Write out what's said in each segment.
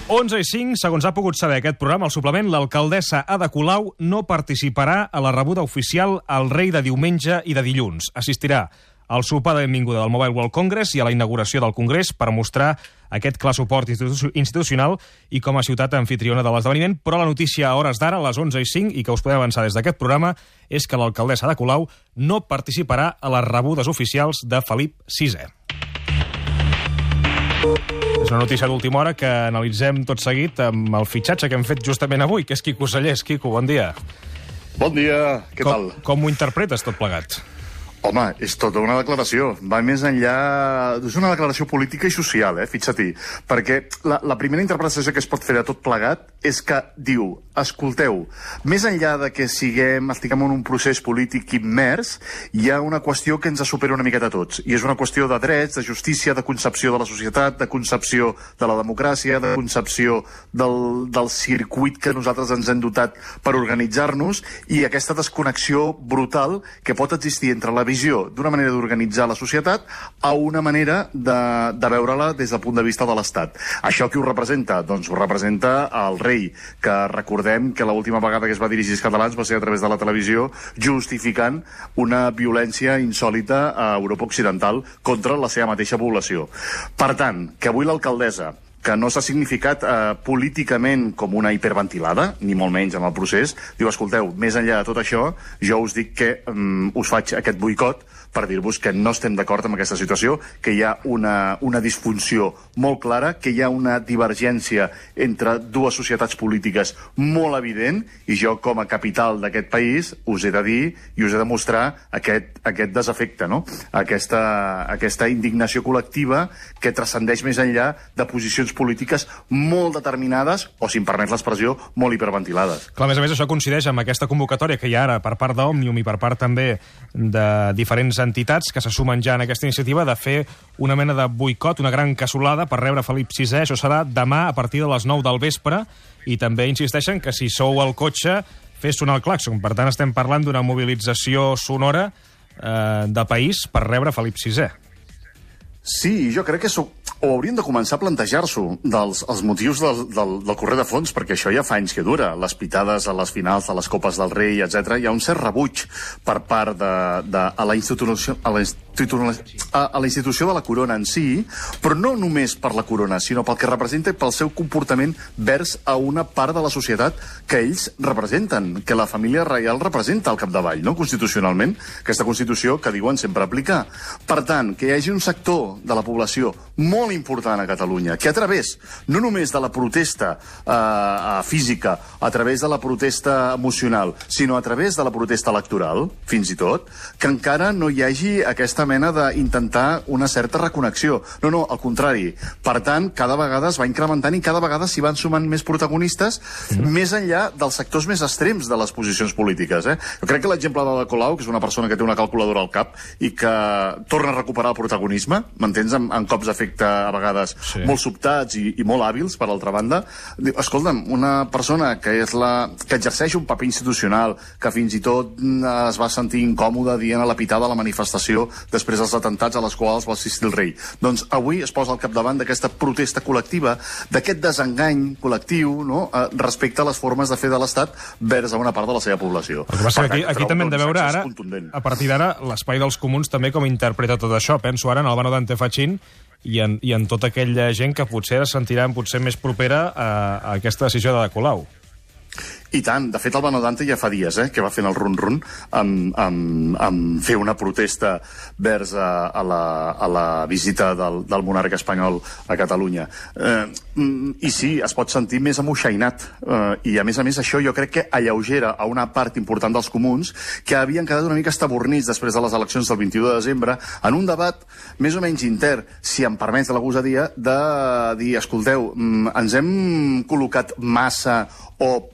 11:05, segons ha pogut saber aquest programa, al suplement, l'alcaldessa Ada Colau no participarà a la rebuda oficial al rei de diumenge i de dilluns. Assistirà al sopar de benvinguda del Mobile World Congress i a la inauguració del Congrés per mostrar aquest clar suport institucional i com a ciutat anfitriona de l'esdeveniment, però la notícia a hores d'ara, a les 11:05, i que us podem avançar des d'aquest programa, és que l'alcaldessa Ada Colau no participarà a les rebudes oficials de Felip VI. És una notícia d'última hora que analitzem tot seguit amb el fitxatge que hem fet justament avui, que és Quico Sallés. Quico, bon dia. Bon dia, què tal? Com ho interpretes tot plegat? Home, és tota una declaració. Va més enllà... És una declaració política i social, fixa-t'hi. Perquè la primera interpretació que es pot fer de tot plegat és que diu, escolteu, més enllà de que estiguem en un procés polític immers, hi ha una qüestió que ens supera una miqueta a tots. I és una qüestió de drets, de justícia, de concepció de la societat, de concepció de la democràcia, de concepció del circuit que nosaltres ens hem dotat per organitzar-nos, i aquesta desconnexió brutal que pot existir entre la visió d'una manera d'organitzar la societat a una manera de veure-la des del punt de vista de l'Estat. Això qui ho representa? Doncs ho representa el rei, que recordem que l'última vegada que es va dirigir als catalans va ser a través de la televisió, justificant una violència insòlita a Europa Occidental contra la seva mateixa població. Per tant, que avui l'alcaldessa, que no s'ha significat políticament com una hiperventilada, ni molt menys en el procés, diu, escolteu, més enllà de tot això, jo us dic que us faig aquest boicot per dir-vos que no estem d'acord amb aquesta situació, que hi ha una disfunció molt clara, que hi ha una divergència entre dues societats polítiques molt evident, i jo, com a capital d'aquest país, us he de dir i us he de mostrar aquest desafecte, no? Aquesta indignació col·lectiva que transcendeix més enllà de posicions polítiques molt determinades, o, si em permet l'expressió, molt hiperventilades. Clar, a més, això coincideix amb aquesta convocatòria que hi ha ara per part d'Òmnium i per part també de diferents entitats que se sumen ja en aquesta iniciativa de fer una mena de boicot, una gran cassolada per rebre Felip VI. Això serà demà a partir de les 9 del vespre, i també insisteixen que si sou al cotxe, fes sonar el clàxon. Per tant, estem parlant d'una mobilització sonora de país per rebre Felip VI. Sí, jo crec que ho haurien de començar a plantejar-s'ho, els motius del correr de fons, perquè això ja fa anys que dura. Les pitades a les finals de les Copes del Rei, etc. Hi ha un cert rebuig per part a la institució de la corona en si, però no només per la corona, sinó pel que representa i pel seu comportament vers a una part de la societat que ells representen, que la família reial representa al capdavall, no? Constitucionalment, aquesta Constitució que diuen sempre aplicar. Per tant, que hi hagi un sector de la població molt important a Catalunya, que a través no només de la protesta física, a través de la protesta emocional, sinó a través de la protesta electoral, fins i tot, que encara no hi hagi aquesta mena d'intentar una certa reconnexió. No, al contrari. Per tant, cada vegada es va incrementant i cada vegada s'hi van sumant més protagonistes, més enllà dels sectors més extrems de les posicions polítiques. Jo crec que l'exemple de la Colau, que és una persona que té una calculadora al cap i que torna a recuperar el protagonisme, m'entens, amb cops d'efecte a vegades molt sobtats i molt hàbils, per altra banda. Escolta'm, una persona que exerceix un paper institucional, que fins i tot es va sentir incòmode dient a la pitada de la manifestació després dels atentats a les quals va assistir el rei. Doncs avui es posa al capdavant d'aquesta protesta col·lectiva, d'aquest desengany col·lectiu, no?, respecte a les formes de fer de l'Estat vers a una part de la seva població. El que passa que aquí també hem de veure ara, a partir d'ara, l'espai dels comuns també com interpreta tot això. Penso ara en Albano Dante Fachin i en tota aquella gent que potser es sentiran més propera a aquesta decisió de Colau. I tant. De fet, Albano Dante ja fa dies que va fent el run-run amb fer una protesta vers a la visita del monarca espanyol a Catalunya. I sí, es pot sentir més amoixeinat. I, a més, això jo crec que alleugera a una part important dels comuns que havien quedat una mica estabornits després de les eleccions del 21 de desembre en un debat més o menys intern, si em permets la gosadia, de dir, escolteu, ens hem col·locat massa o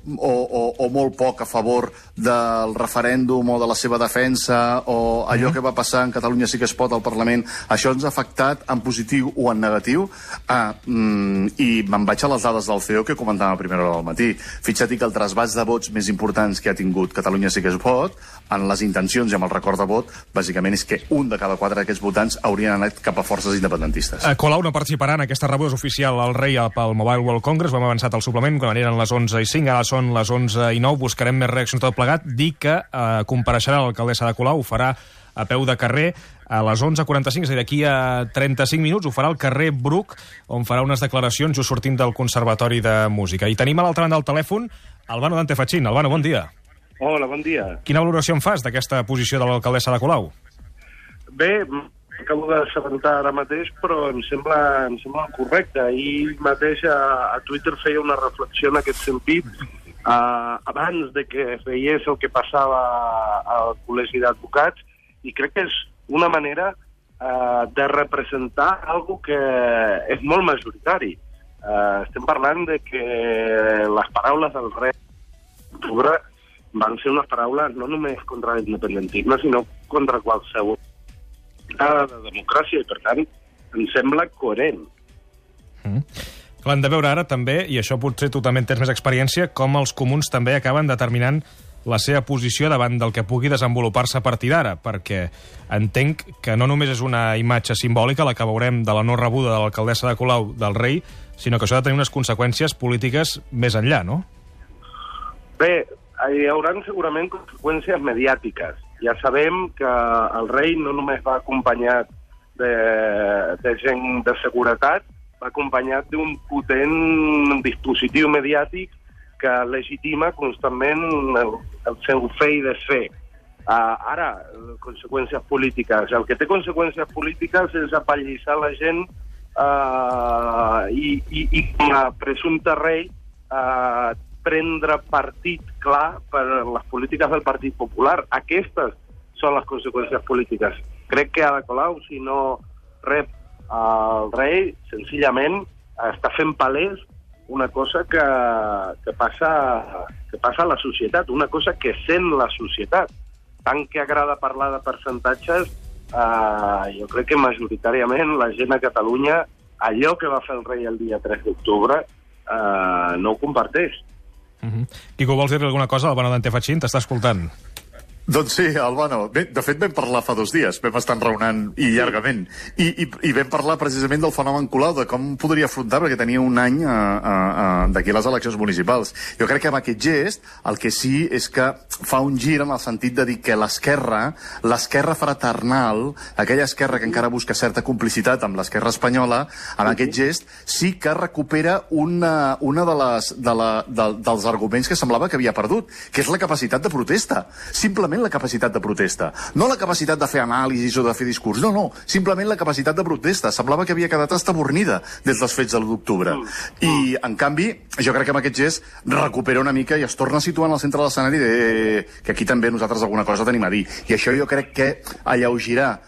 o molt poc a favor del referèndum o de la seva defensa o allò que va passar en Catalunya sí que es pot al Parlament, això ens ha afectat en positiu o en negatiu? I me'n vaig a les dades del CEO que comentàvem a primera hora del matí. Fixa't que el trasbàs de vots més importants que ha tingut Catalunya sí que es pot, en les intencions i amb el record de vot, bàsicament és que un de cada 4 d'aquests votants haurien anat cap a forces independentistes. Colau no participarà en aquesta rebuda oficial al rei pel Mobile World Congress. Vam avançat al suplement quan eren les 11:05, ara són les 11:09. Buscarem més reaccions tot plegat. Dic que compareixerà l'alcaldessa de Colau, ho farà a peu de carrer a les 11:45, és a dir, d'aquí a 35 minuts, ho farà al carrer Bruc, on farà unes declaracions just sortint del Conservatori de Música. I tenim a l'altra banda del telèfon Albano Dante Fachin. Albano, bon dia. Hola, bon dia. Quina valoració en fas d'aquesta posició de l'alcaldessa de Colau? Bé, acabo d'assabentar ara mateix, però em sembla correcte. Ahir mateix a Twitter feia una reflexió en aquest sentit, abans de que veiés el que passava al Col·legi d'Advocats, i crec que és una manera de representar algo que és molt majoritari. Estem parlant de que les paraules del rei d'octubre van ser unes paraules no només contra l'independentisme, sinó contra qualsevol de democràcia, i per tant em sembla coherent. Clar, hem de veure ara també, i això potser tu també en tens més experiència, com els comuns també acaben determinant la seva posició davant del que pugui desenvolupar-se a partir d'ara, perquè entenc que no només és una imatge simbòlica la que veurem de la no rebuda de l'alcaldessa de Colau del rei, sinó que això ha de tenir unes conseqüències polítiques més enllà, no? Bé, hi haurà segurament conseqüències mediàtiques. Ja sabem que el rei no només va acompanyat de gent de seguretat, va acompanyat d'un potent dispositiu mediàtic que legitima constantment el seu fer i desfer. Ara, conseqüències polítiques. El que té conseqüències polítiques és apallissar la gent i com a presumpte rei prendre partit clar per les polítiques del Partit Popular. Aquestes són les conseqüències polítiques. Crec que Ada Colau, si no rep el rei, senzillament està fent palès una cosa que passa a la societat, una cosa que sent la societat. Tant que agrada parlar de percentatges, jo crec que majoritàriament la gent a Catalunya, allò que va fer el rei el dia 3 d'octubre, no ho comparteix. Quico, vols dir alguna cosa? Albano Dante Fachin t'està escoltant. Doncs sí, Albano. Bé, de fet, vam parlar fa 2 dies, vam estar enraonant i llargament. I vam parlar precisament del fenomen Colau, de com podria afrontar, perquè tenia un any d'aquí les eleccions municipals. Jo crec que amb aquest gest el que sí és que fa un gir en el sentit de dir que l'esquerra fraternal, aquella esquerra que encara busca certa complicitat amb l'esquerra espanyola, amb aquest gest sí que recupera una dels arguments que semblava que havia perdut, que és la capacitat de protesta. Simplement la capacitat de protesta. No la capacitat de fer anàlisis o de fer discurs. No. Simplement la capacitat de protesta. Semblava que havia quedat estabornida des dels fets de l'1 d'octubre. I, en canvi, jo crec que amb aquest gest recupera una mica i es torna a situar en el centre de l'escenari que aquí també nosaltres alguna cosa tenim a dir. I això jo crec que alleugirà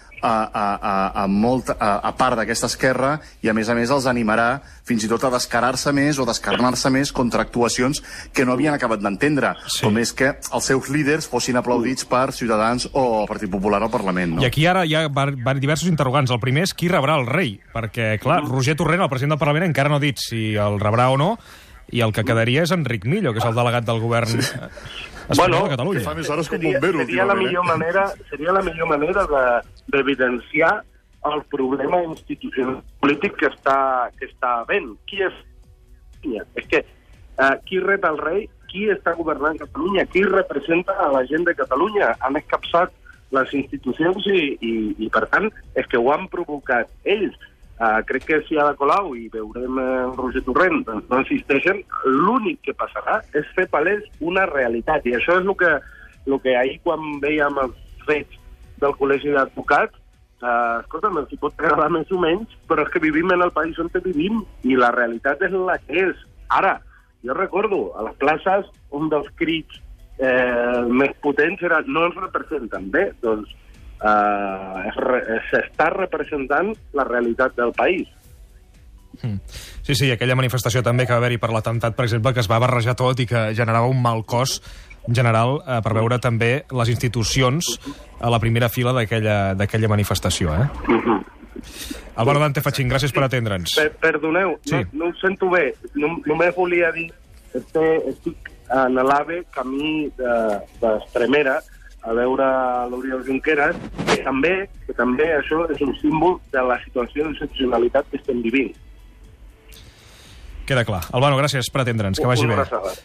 a part d'aquesta esquerra i a més els animarà fins i tot a descarar-se més o descarnar-se més contra actuacions que no havien acabat d'entendre, com és que els seus líders fossin aplaudits per Ciutadans o Partit Popular al Parlament. No? I aquí ara hi ha diversos interrogants. El primer és qui rebrà el rei, perquè, clar, Roger Torrent, el president del Parlament, encara no ha dit si el rebrà o no, i el que quedaria és Enric Millo, que és el delegat del govern espanyol a Catalunya. Que fa més hores com bombero, seria la millor manera d'evidenciar el problema institucional polític que està havent. Qui és? És que qui rep el rei, qui està governant Catalunya, qui representa a la gent de Catalunya. Han escapçat les institucions i per tant, és que ho han provocat ells. Crec que si Ada Colau i veurem Roger Torrent no insisteixen, l'únic que passarà és fer palès una realitat. I això és el que ahir quan veiem els fets del Col·legi d'Advocats, escolta'm, ens hi pot agradar més o menys, però és que vivim en el país on vivim i la realitat és la que és. Ara, jo recordo, a les places, un dels crits més potents era no ens representen bé, doncs s'està representant la realitat del país. Sí, aquella manifestació també que va haver-hi per l'atemptat, per exemple, que es va barrejar tot i que generava un mal cos general per veure també les institucions a la primera fila d'aquella manifestació. Álvaro Dante Fachín, gràcies per atendre'ns. Perdoneu, sí. no ho sento bé. Només volia dir que estic en l'AVE camí d'Estremera a veure l'Oriol Junqueras, que també això és un símbol de la situació d'excepcionalitat que estem vivint. Queda clar. Albano, gràcies per atendre'ns, que vagi bé.